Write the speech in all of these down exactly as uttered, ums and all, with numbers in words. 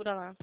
segura lá.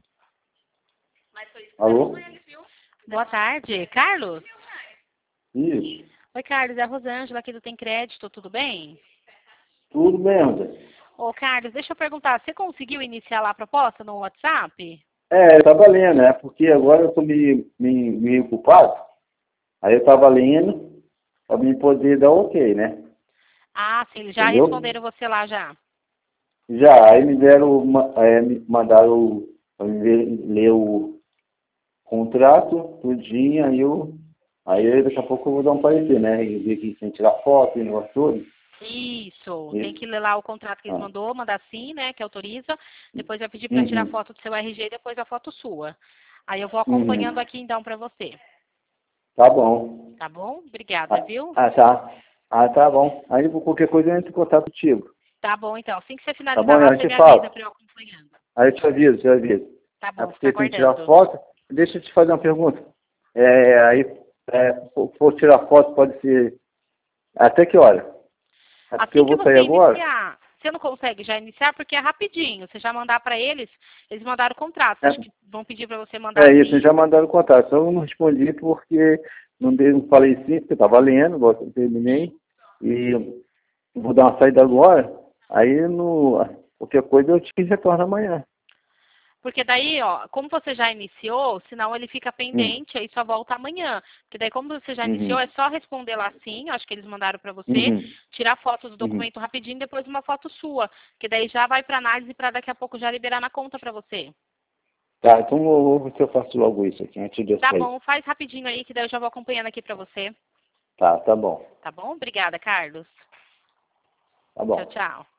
Alô? Boa tarde. Carlos? Isso. Oi, Carlos. É a Rosângela aqui do Tem Crédito. Tudo bem? Tudo bem, André? Ô, Carlos, deixa eu perguntar. Você conseguiu iniciar lá a proposta no WhatsApp? É, tá valendo, né? Porque agora eu tô meio, meio, meio ocupado. Aí eu tava lendo pra mim poder dar ok, né? Ah, sim. Eles já Entendeu? responderam você lá já. Já, aí me deram, ma- é, me mandaram pra mim ler, ler o contrato, tudinho, aí eu. Aí daqui a pouco eu vou dar um parecer, né? E ver que tem que tirar foto e negócio todo. Isso. Tem Isso. que ler lá o contrato que eles Ah. mandou, mandar sim, né? Que autoriza. Depois vai pedir para tirar Uhum. foto do seu R G e depois a foto sua. Aí eu vou acompanhando Uhum. aqui então para você. Tá bom. Tá bom? Obrigada, Ah, viu? ah, tá. Ah, tá bom. Aí qualquer coisa eu entro em contato contigo. Tá bom, então. Assim que você Tá finalizar bom? lá, A você gente me avisa fala. para eu acompanhando. Aí eu te aviso, te aviso. Tá É bom, fica porque tem que tirar aguardando. foto. Deixa eu te fazer uma pergunta. É, aí, é, for for tirar foto, pode ser. Até que hora? É porque Assim eu que vou sair você agora? iniciar, você não consegue já iniciar porque é rapidinho. Você já mandar para eles, eles mandaram o contrato. Acho É, que vão pedir para você mandar é isso, assim. já mandaram o contato. Só eu não respondi porque não, dei, não falei sim, porque eu estava lendo, igual eu terminei. E vou dar uma saída agora. Aí, no, qualquer coisa, eu te retorno amanhã. Porque daí, ó, como você já iniciou, senão ele fica Hum. pendente, aí só volta amanhã. Porque daí, como você já iniciou, Uhum. é só responder lá sim, acho que eles mandaram para você, Uhum. tirar foto do Uhum. documento rapidinho, depois uma foto sua. Que daí já vai para análise para daqui a pouco já liberar na conta para você. Tá, então eu vou ver se eu faço logo isso aqui, antes de eu Tá sair. bom, faz rapidinho aí, que daí eu já vou acompanhando aqui para você. Tá, tá bom. Tá bom? Obrigada, Carlos. Tá Tchau, bom. tchau.